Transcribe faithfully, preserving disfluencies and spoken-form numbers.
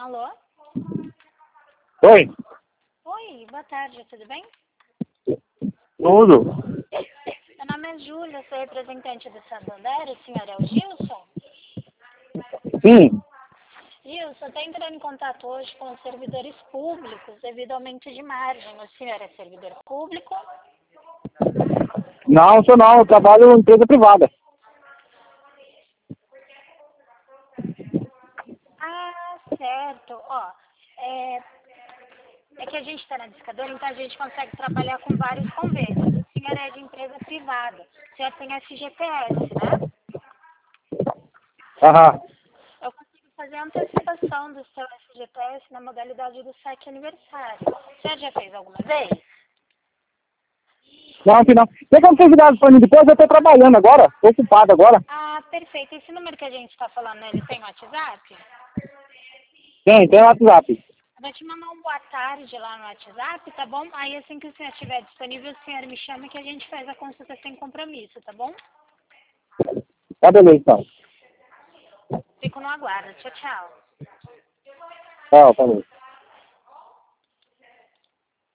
Alô? Oi, Oi, boa tarde, tudo bem? tudo. Meu nome é Júlia, sou representante do Santander, o senhor é o Gilson? Sim, Gilson, estou entrando em contato hoje com os servidores públicos devido ao aumento de margem. O senhor é servidor público? não, sou não, eu trabalho em empresa privada. Ah, certo. Ó, é, é que a gente está na discadora, então a gente consegue trabalhar com vários convênios. O senhor é de empresa privada. O senhor tem F G T S, né? Aham. Eu consigo fazer a antecipação do seu F G T S na modalidade do S E C aniversário. O senhor já fez alguma vez? Não, que não. Tem como vocês ligarem para mim depois? Eu estou trabalhando agora, estou ocupado agora. Ah, perfeito. Esse número que a gente está falando, ele tem WhatsApp? Tem, tem o WhatsApp. Eu vou te mandar um boa tarde lá no WhatsApp, tá bom? Aí assim que o senhor estiver disponível, o senhor me chama que a gente faz a consulta sem compromisso, tá bom? Tá beleza, então. Fico no aguardo. Tchau, tchau. Tchau, falou.